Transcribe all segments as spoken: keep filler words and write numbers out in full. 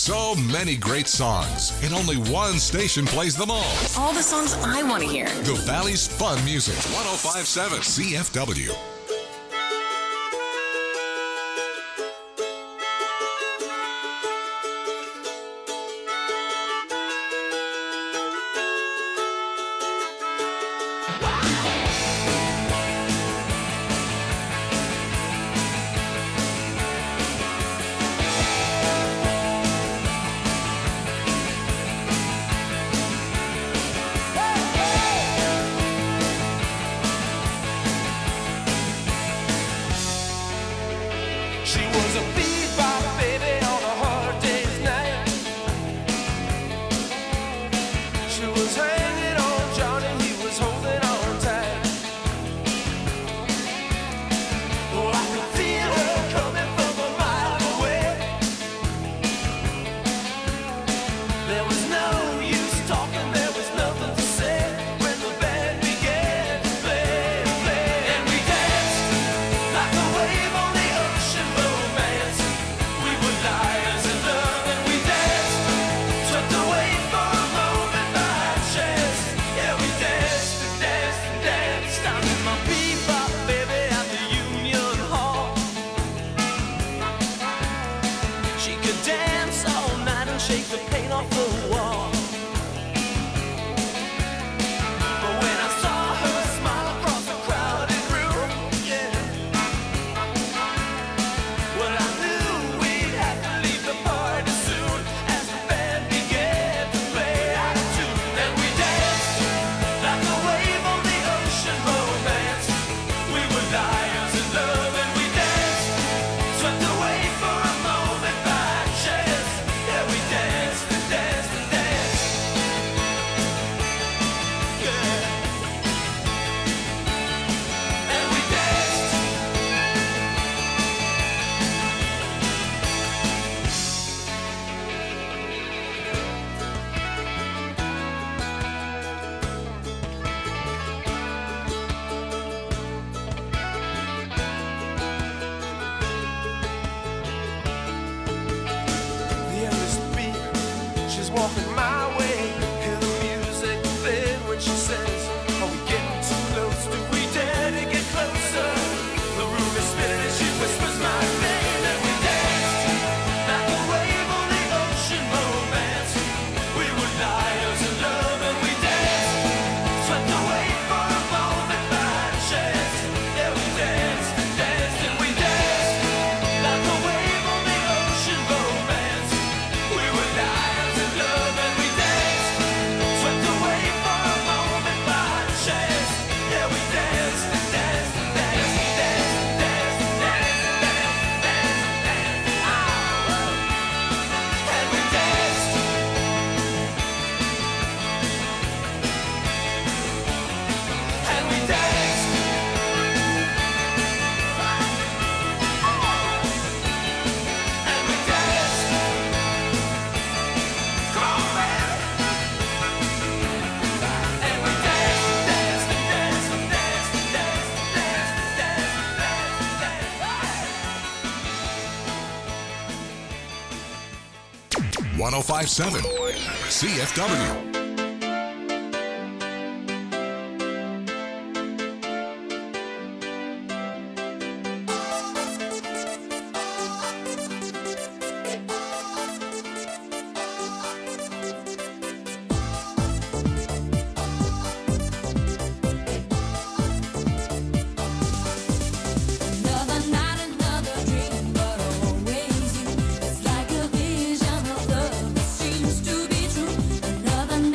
So many great songs, and only one station plays them all. All the songs I want to hear. The Valley's Fun Music, one oh five point seven C F W. one oh five point seven C F W. Another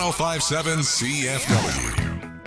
oh five seven C F W.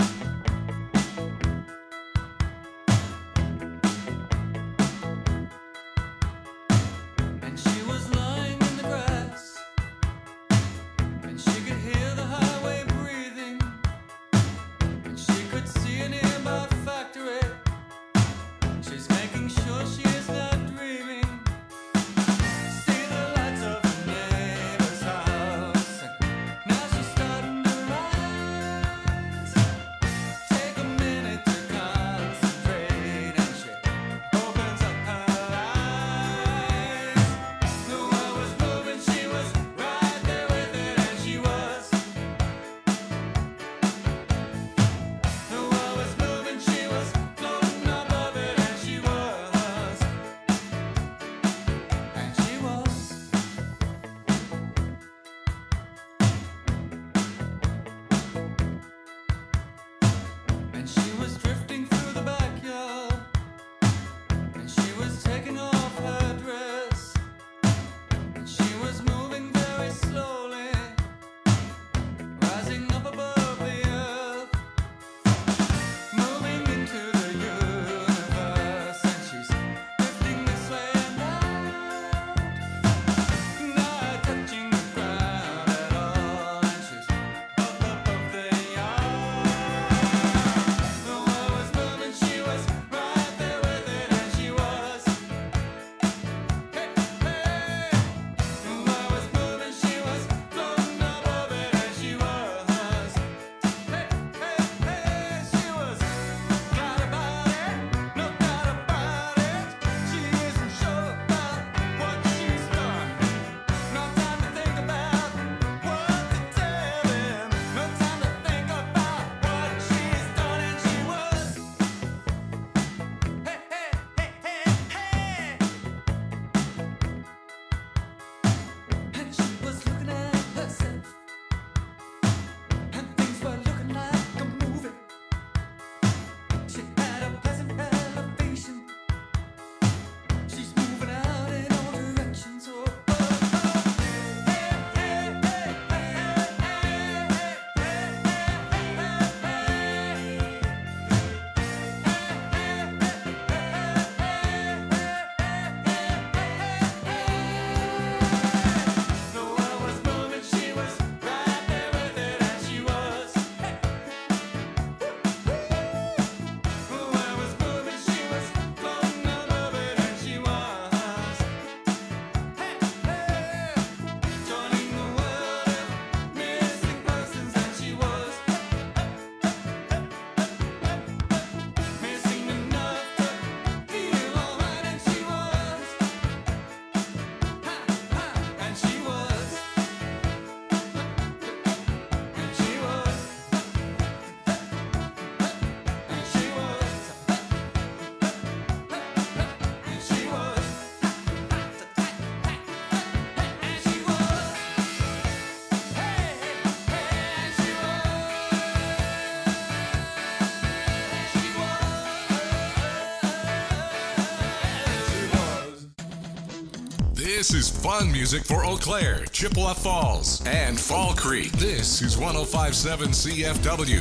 This is fun music for Eau Claire, Chippewa Falls, and Fall Creek. This is one oh five point seven C F W.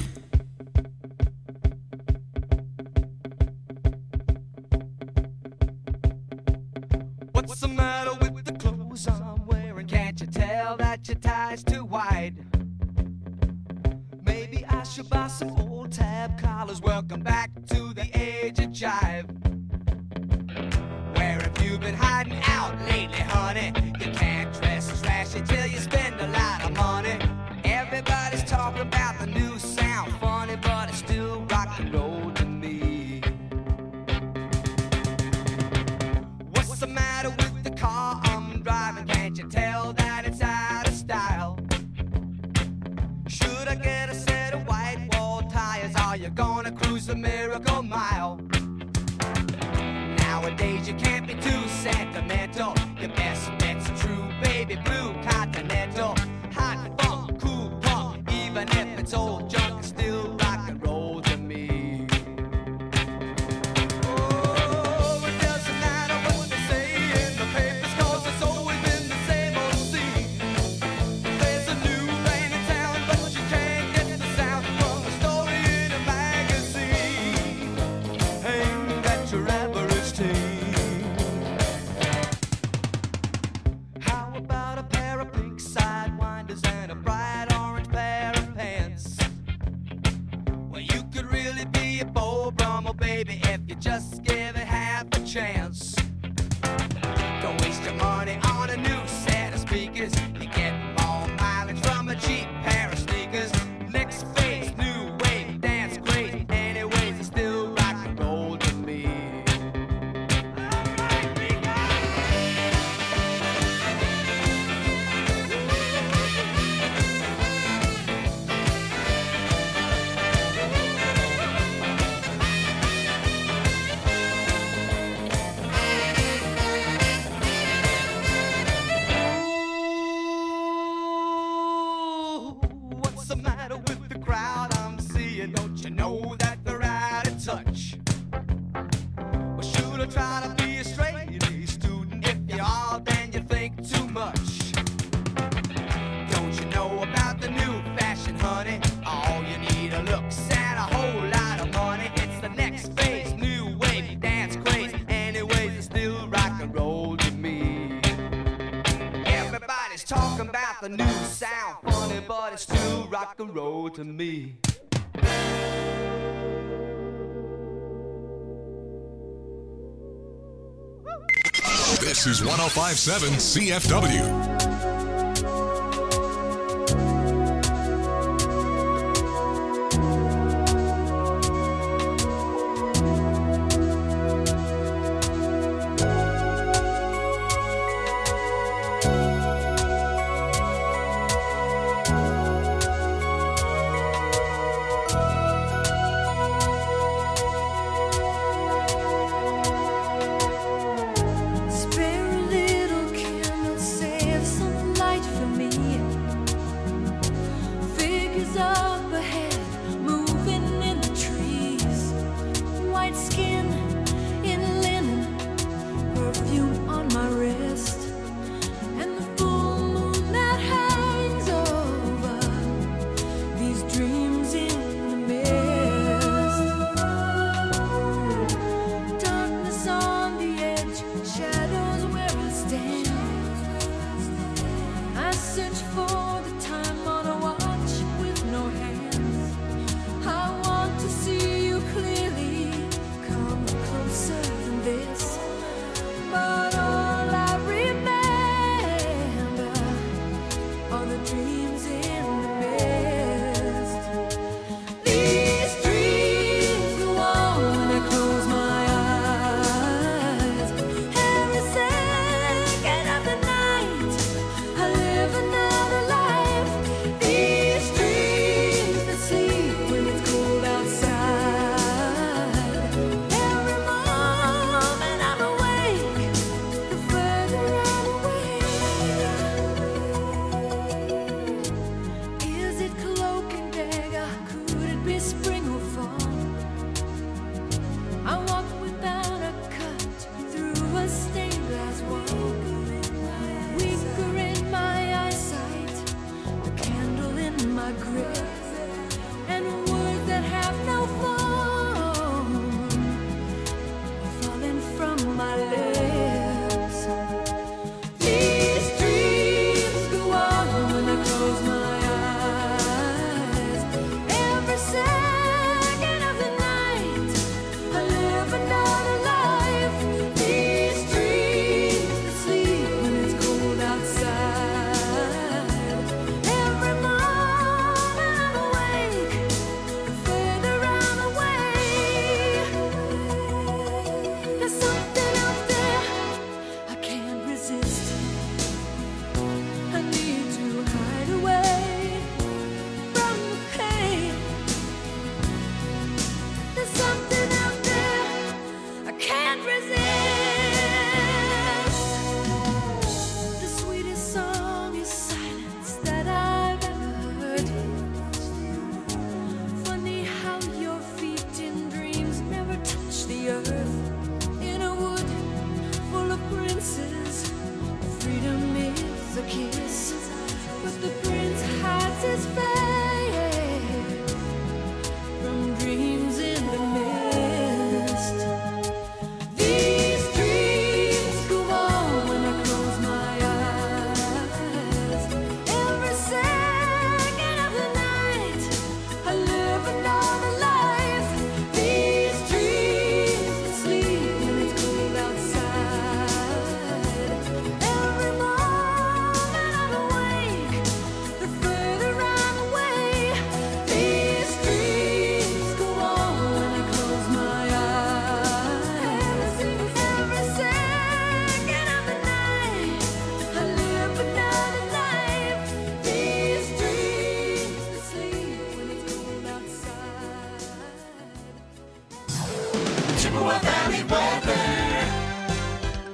What's the matter with the clothes I'm wearing? Can't you tell that your tie's too wide? Maybe I should buy some old tab collars. Welcome back to the age of jive. Where have you been hiding out lately, honey? You can't dress as flashy till you spend a lot of money. Everybody's talking about the new sound, funny, but it's still rock and roll to me. What's the matter with the car I'm driving? Can't you tell that it's out of style? Should I get a set of white wall tires? Are you gonna cruise the Miracle Mile? Nowadays you can't be too sentimental. Your best bet's a true baby blue Continental. Hot funk, cool punk, even if it's old junk, it's still rock and roll to me. Oh, it doesn't matter what they say in the papers, 'cause it's always been the same old scene. There's a new rain in town, but you can't chance. Don't waste your money on a new set of speakers. You get more mileage from a cheap pair of sneakers. Next phase, new wave, dance great. Anyways, it's still rock and roll to me. What's the matter with the crowd I'm seeing? Don't you know that they're out of touch? Well, should I try to be a straight A student? If you are, then you think too much. Don't you know about the new fashion, honey? All you need are looks and a whole lot of money. It's the next phase, new wave, dance craze. Anyways, it's still rock and roll to me. Everybody's talking about the new sound, funny, but it's still rock and roll to me. This is one oh five point seven C F W. Spare a little candle, save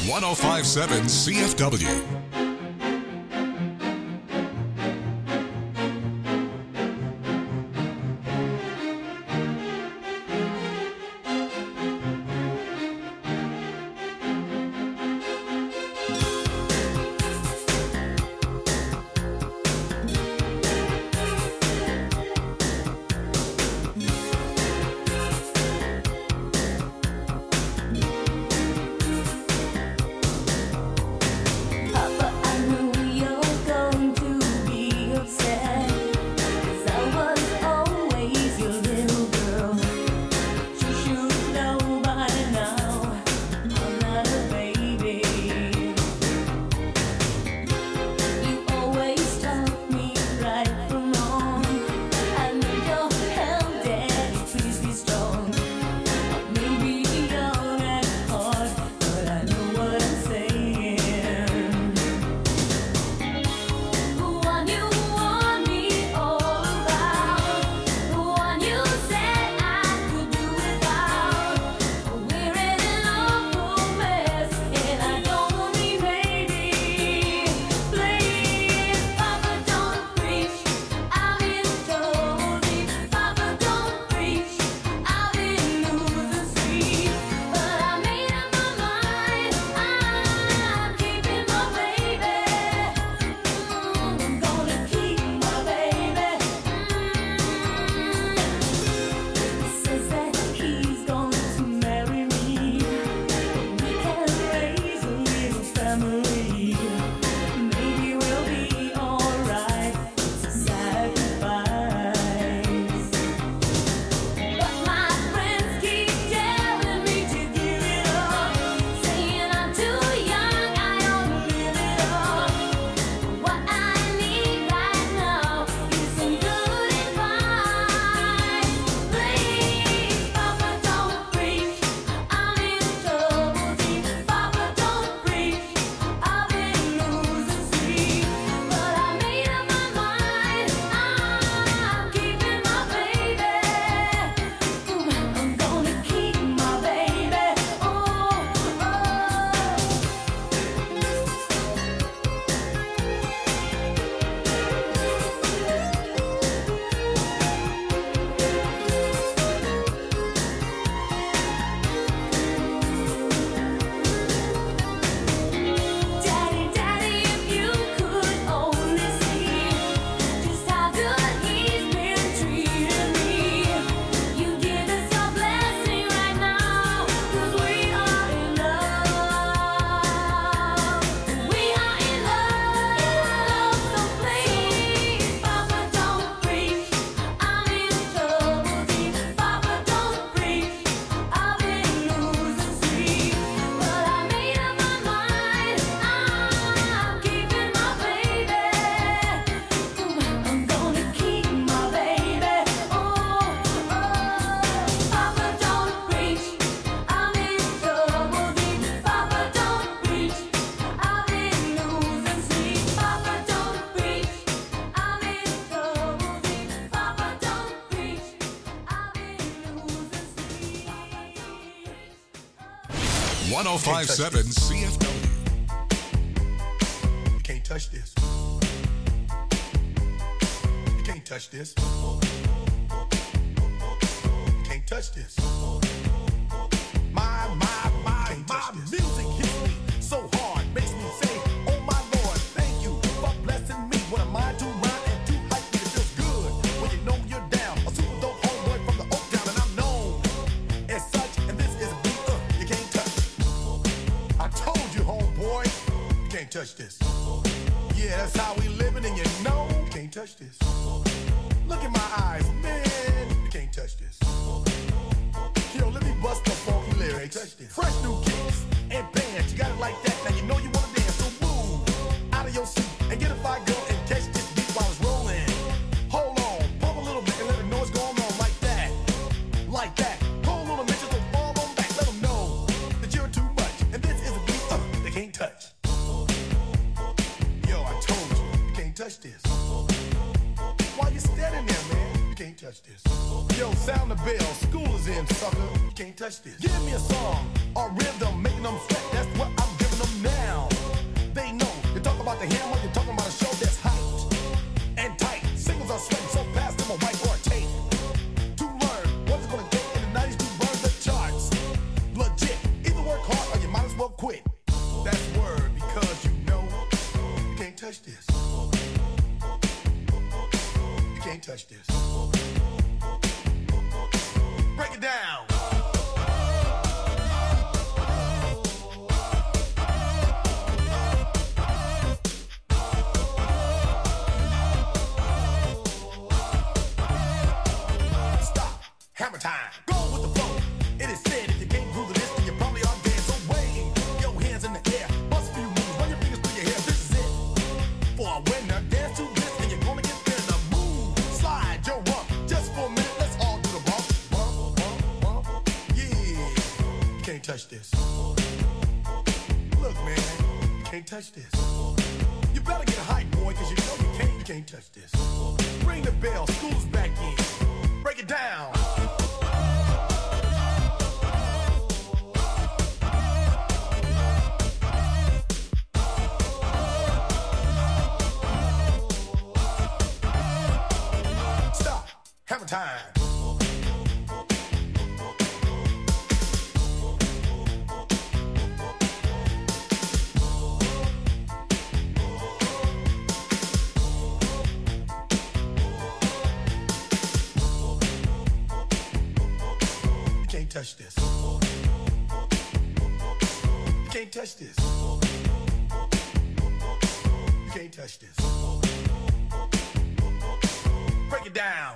one oh five point seven C F W. Papa, I know you're going to be upset, 'cause I was always your little girl. You should know by now I'm not a baby. You always taught me right from wrong. I know you're held, Daddy, please be strong. Maybe young at heart, but I know what I'm saying. The one you warned me all about, the one you said I could do without. We're in an awful mess, and I don't want me, baby. Please, Papa, don't preach. I've been told me, Papa, don't preach. I've been losing sleep, but I made up my mind. I'm keeping my baby. I'm gonna keep my baby. He says that he's going to marry me. We can raise a little family. Maybe we'll be alright. It's a sacrifice. But my friends keep telling me to give it up, saying I'm too young, I don't live it up. What I need right now is some good advice. Please, Papa, don't preach. I'm in trouble deep. Papa, don't preach. I've been losing sleep, but I made up my mind. I'm keeping my baby. I'm gonna keep my baby. Oh, oh. Daddy, Daddy, if you could only see just how good he's been treating me, you give us your blessing right now, 'cause we are in love. We are in love, so please, Papa, don't preach. I'm in trouble deep. Papa, don't preach. I've been losing sleep, but I made up my mind. I'm keeping my baby. I'm gonna keep my baby. Oh, oh. Papa, don't preach. I'm in trouble deep. Papa, don't preach. I've been losing sleep. Papa, don't preach. I'm in trouble deep. Papa, don't preach. I've been losing sleep. one oh five point seven C F W. You can't touch this. You can't touch this. You can't touch this. My, my, my, my music hits me so hard, makes me say, oh my Lord, thank you for blessing me. What am I to rhyme and to hype me? It feels good when you know you're down. A super dope homeboy from the Oak Town, and I'm known as such. And this is a beat uh, you can't touch. I told you, homeboy, you can't touch this. Yeah, that's how we living, and you know you can't touch this. Look in my eyes, man, you can't touch this. Yo, let me bust the funky lyrics. Fresh new kicks and bands, you got it like that. Now you know you wanna dance, so move out of your seat and get a fire girl and catch this beat while it's rolling. Hold on, pump a little bit and let them know what's going on like that, like that. Hold on a minute, just fall on back, let them know that you're too much, and this is a beat uh, they can't touch. Yo, I told you, you can't touch this. Why you standing there, man? You can't touch this. Yo, sound the bell, school is in, sucker. You can't touch this. Give me a song, a rhythm, making them sweat. That's what I'm giving the hammer, you're talking about a show that's hyped and tight. Singles are sweating so fast, them a white or a tape. To learn what's it gonna take in the nineties to burn the charts. Legit, either work hard or you might as well quit. That's word because you know you can't touch this. You can't touch this. Break it down. Stop. Hammer time. Go with the flow. It is said if you can't groove to this, then you probably are dead. So wave your hands in the air. Bust a few moves. Run your fingers through your hair. This is it. For a winner, dance to this, and you're gonna get there. The move. Slide your rump. Just for a minute, let's all do the bump. Bump, bump, bump. Yeah. You can't touch this. Look, man. You can't touch this. You better get hype, boy, cause you know you can't, you can't touch this. Ring the bell. School's back in. Break it down. Stop. Hammer time. You can't touch this. You can't touch this. You can't touch this. Break it down.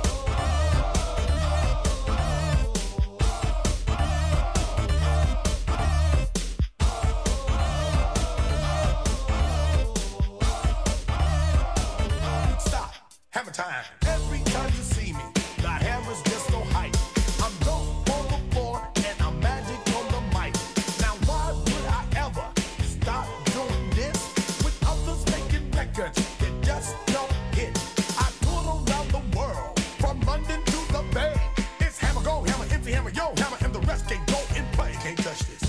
Stop. Hammer time. Every time you see me, the hammer's just so hype. I'm dope on the floor and I'm magic on the mic. Now why would I ever stop doing this with others making records that just don't hit? I tour around the world from London to the Bay. It's hammer go, hammer empty, hammer yo, hammer, and the rest can go and play. You can't touch this.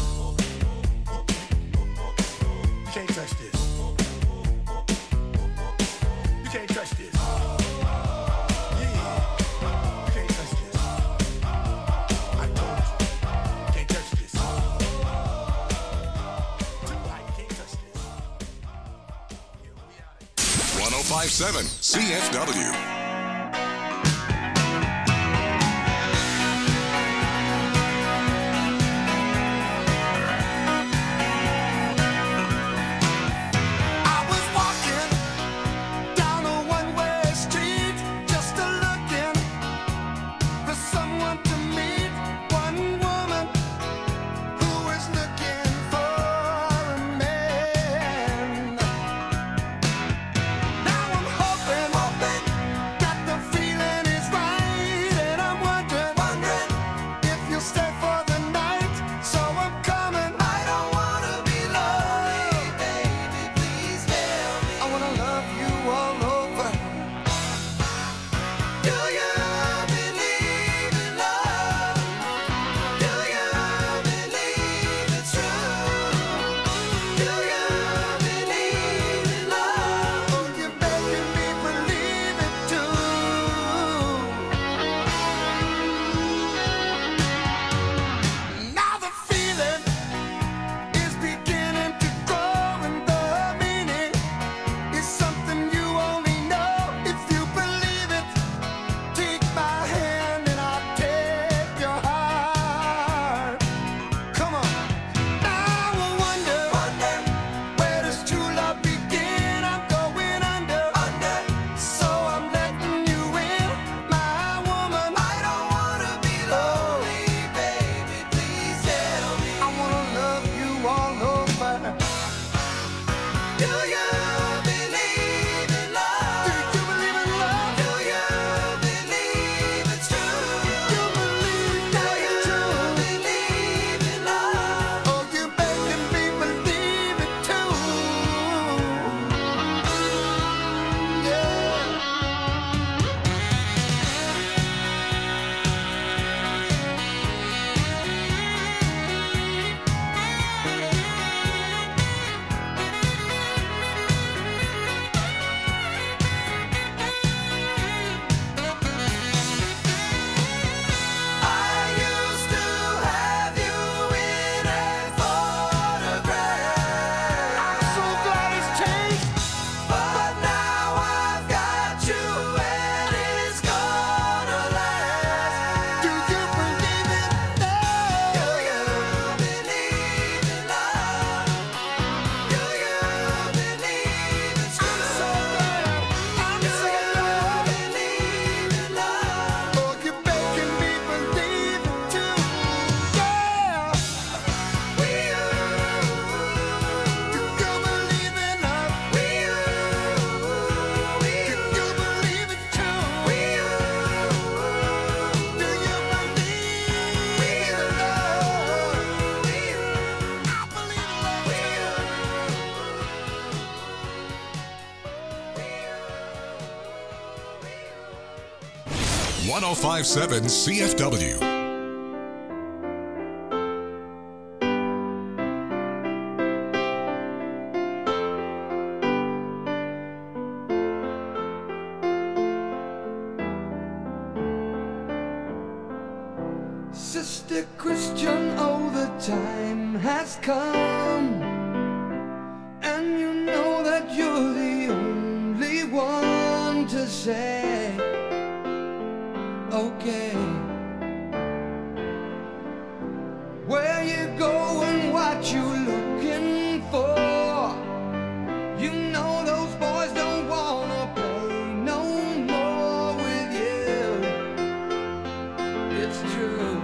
You can't touch this. You can't touch this. Yeah. You can't touch this. I told you. You can't touch this. Too high, you can't touch this. Yeah, we outta here. one oh five point seven C F W. I was walking down a one-way street, just a looking for someone to meet. One woman who was looking for a man. Now I'm hoping, hoping one oh five point seven C F W. Sister Christian, oh, the time has come, and you know that you're the only one to say, okay. Where you going, what you looking for? You know those boys don't wanna play no more with you. It's true.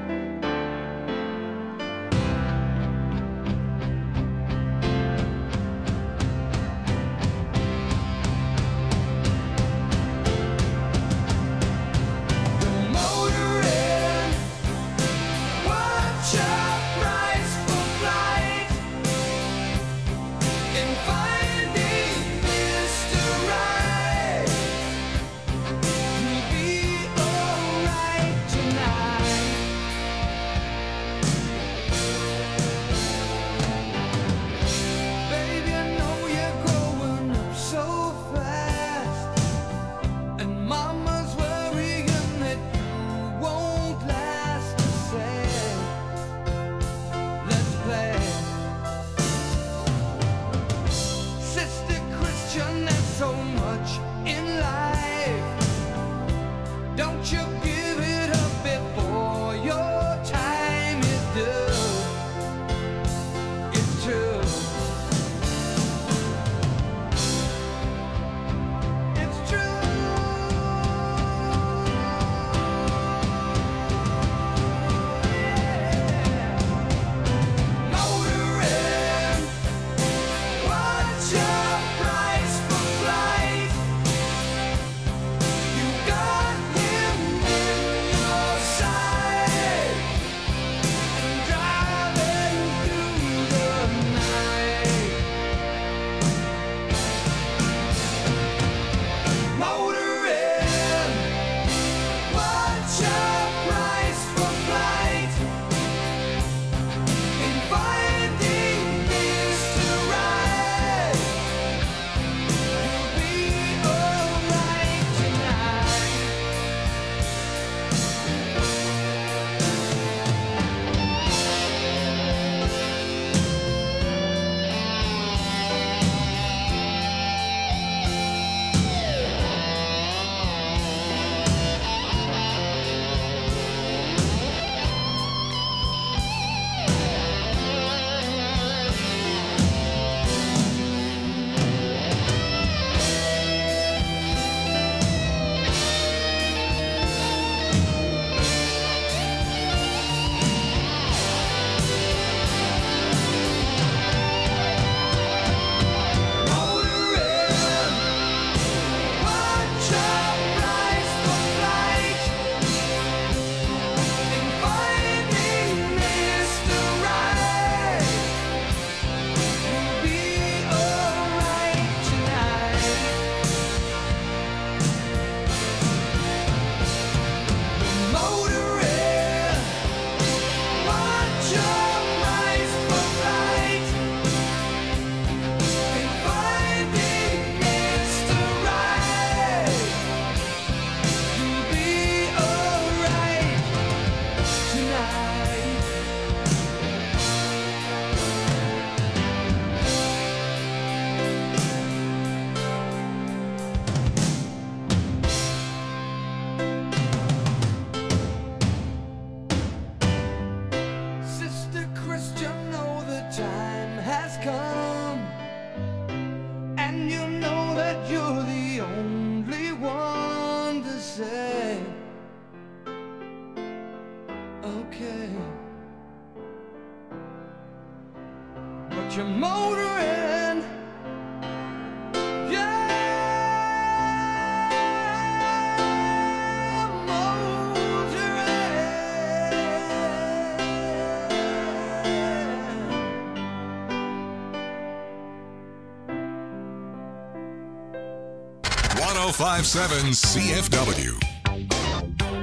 You're motoring, yeah, motoring. one oh five point seven C F W.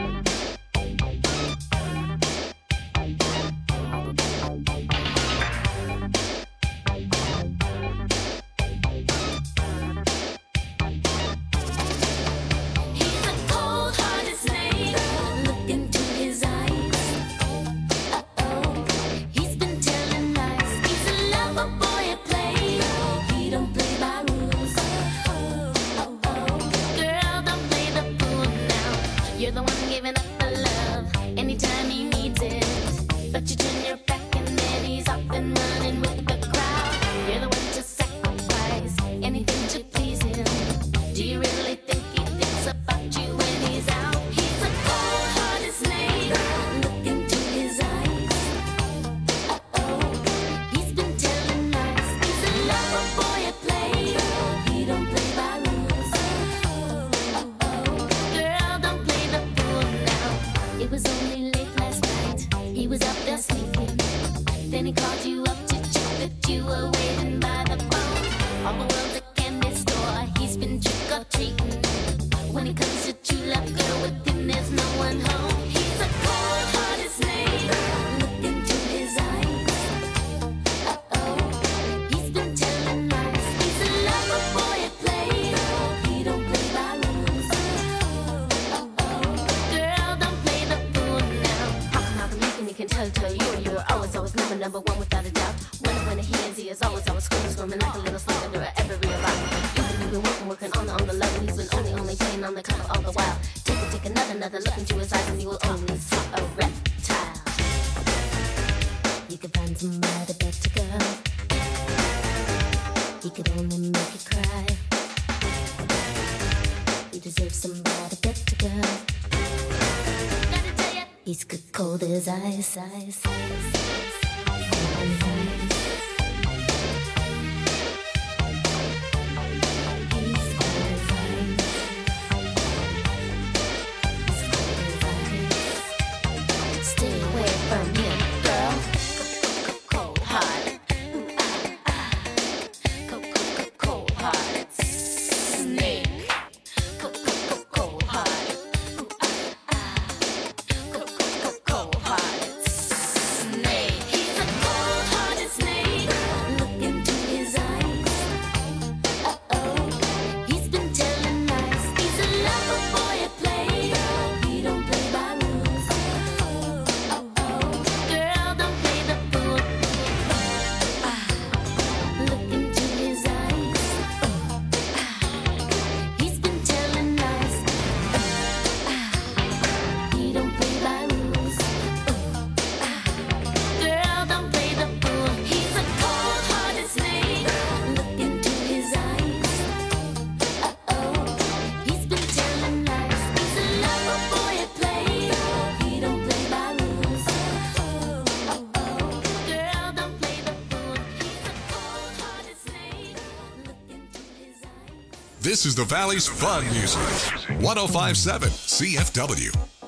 way late last night. He was up there sleeping. Then he called you up to check that you were waiting by the phone. All the world's a candy store. He's been trick or treating. When it comes to true love, girl, with him there's no one home. He's a cold-hearted snake. Look into his eyes. Uh-oh, he's been telling lies. He's a lover boy at play. He don't play by rules. Uh-oh, girl, don't play the fool now. Popping out the leak and he can tell, tell you and you're always, always number, number one without a doubt. When when he hears, he is always, always screaming, screaming like a little slug under every realize. You've been working, working on the, on the level. He's been only, only playing on the cover all the while. Take a, take another, another look into his eyes and you will only see a reptile. You can find somebody better, girl. He could only make you cry. You deserve somebody better, girl. Gotta tell ya, he's good cold as ice, ice, ice, ice, ice. This is the Valley's fun music. one oh five point seven C F W.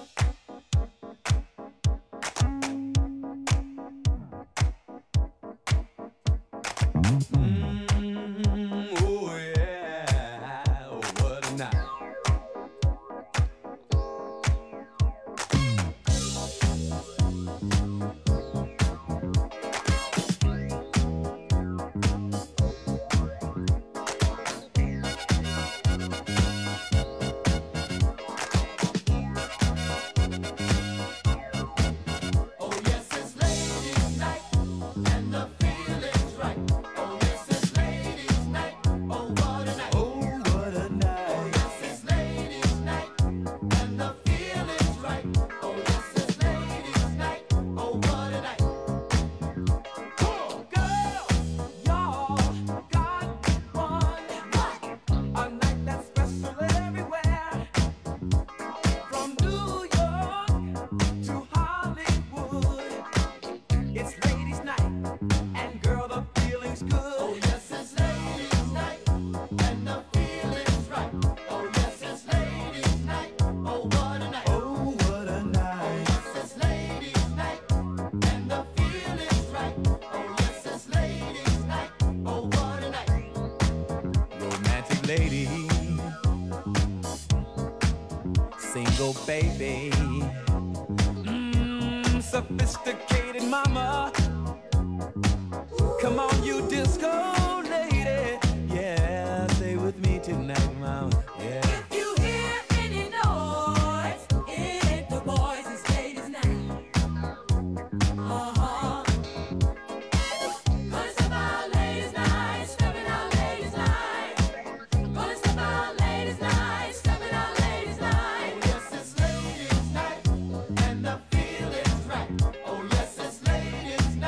Baby, mm, sophisticated mama. Come on, you disco lady. Yeah, stay with me tonight, mama. Yeah. If you hear any noise, it ain't the boys, it's ladies' night. Uh-huh. Gonna step out ladies' night, stepping out ladies' night. Gonna step out ladies' night, stepping out ladies' night. Yes, it's ladies' night, and the feeling's right. Oh, yes, it's ladies' night.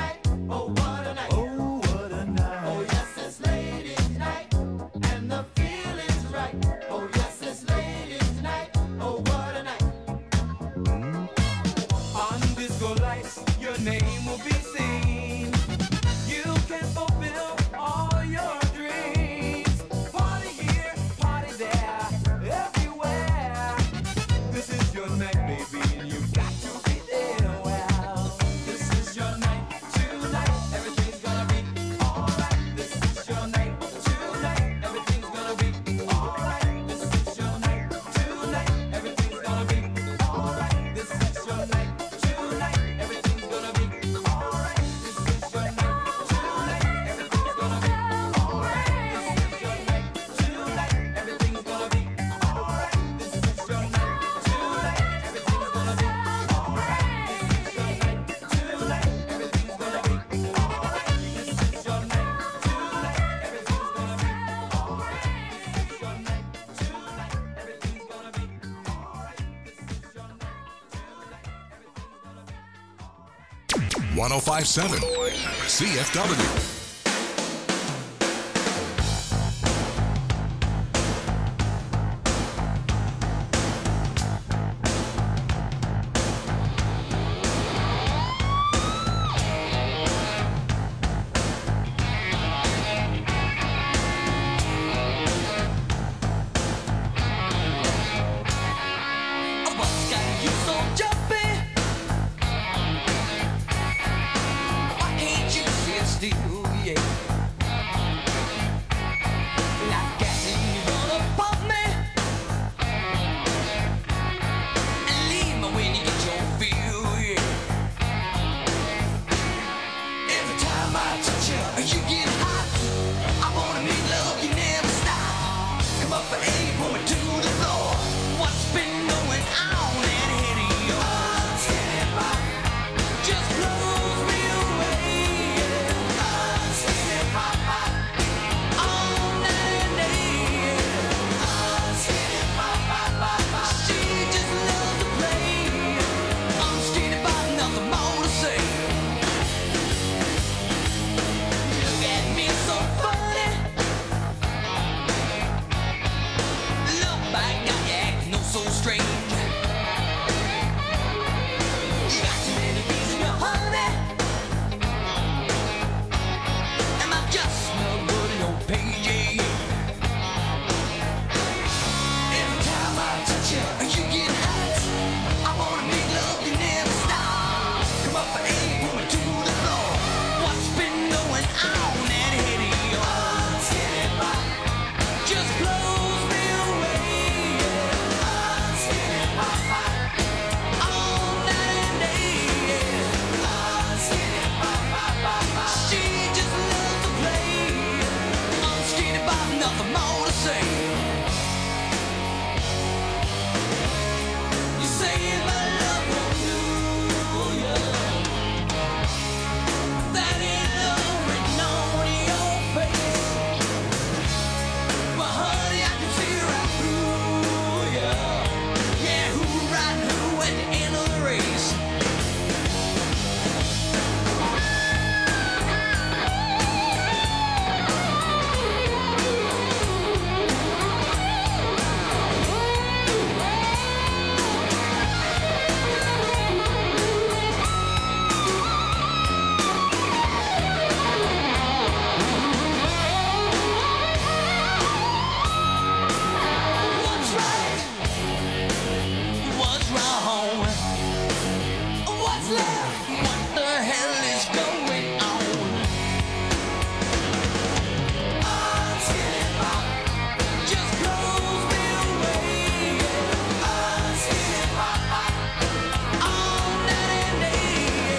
one oh five point seven C F W. What's got you so jumpy? Why can't you sit still? Yeah. Like gasoline, you gonna pump me and leave me when you get your feel. Yeah. Every time I touch you, you get hot. I wanna make love, you never stop. Come up for air, pull me to the floor. What's been going on in here to yours? Just blows me away. All night and day. She just loves to play. I'm straight about nothing more to say. Look at me so funny. Look back now, you act no so strange. You got too many bees in your honey. Am I just no good in your page? Every time I touch you, you get hot. I wanna make love, you never stop. Come up for air, pull me to the floor. What's been going on in here to yours? Just blows me away. All night and day. She just loves to play. I'm scared about nothing more to say. You say my love won't do ya. That ain't love written on your face. Well, honey, I can see right through ya. Yeah, who right who at the end of the race? What's right? What's wrong? What's left? What the hell is going on? Just blows me away. All night and day.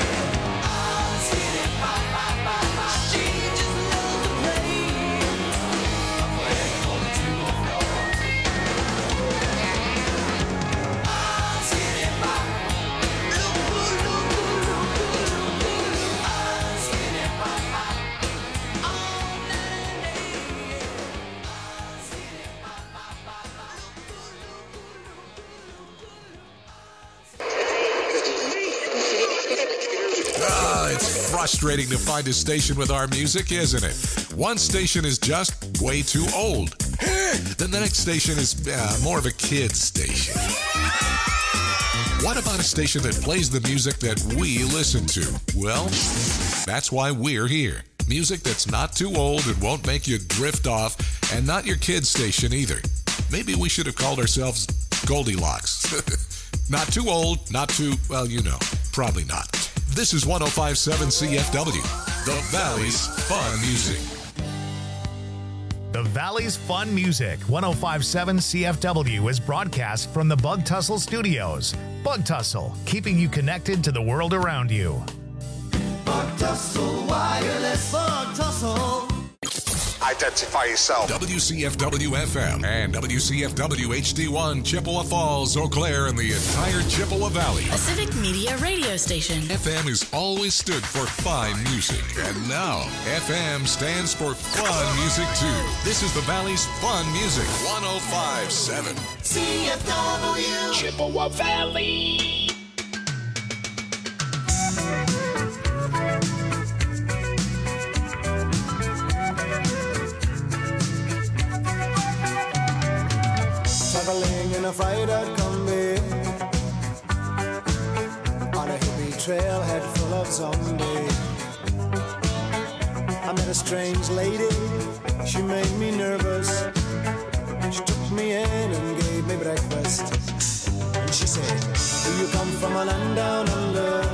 She just loves to play. Ah, it's frustrating to find a station with our music, isn't it? One station is just way too old. Then the next station is uh, more of a kid's station. What about a station that plays the music that we listen to? Well, that's why we're here. Music that's not too old and won't make you drift off, and not your kid's station either. Maybe we should have called ourselves Goldilocks. Not too old, not too, well, you know, probably not. This is one oh five point seven C F W, the Valley's Fun Music. The Valley's Fun Music, one oh five point seven C F W, is broadcast from the Bug Tussle Studios. Bug Tussle, keeping you connected to the world around you. Bug Tussle Wireless. Bug Tussle. Identify yourself. W C F W F M and W C F W H D one, Chippewa Falls, Eau Claire, and the entire Chippewa Valley. A civic media radio station. F M has always stood for fine music, and now F M stands for fun music too. This is the Valley's Fun Music, one oh five point seven C F W. Chippewa Valley. fried out combi on a hippie trailhead full of zombies. I met a strange lady, she made me nervous. She took me in and gave me breakfast. And she said, do you come from a land down under?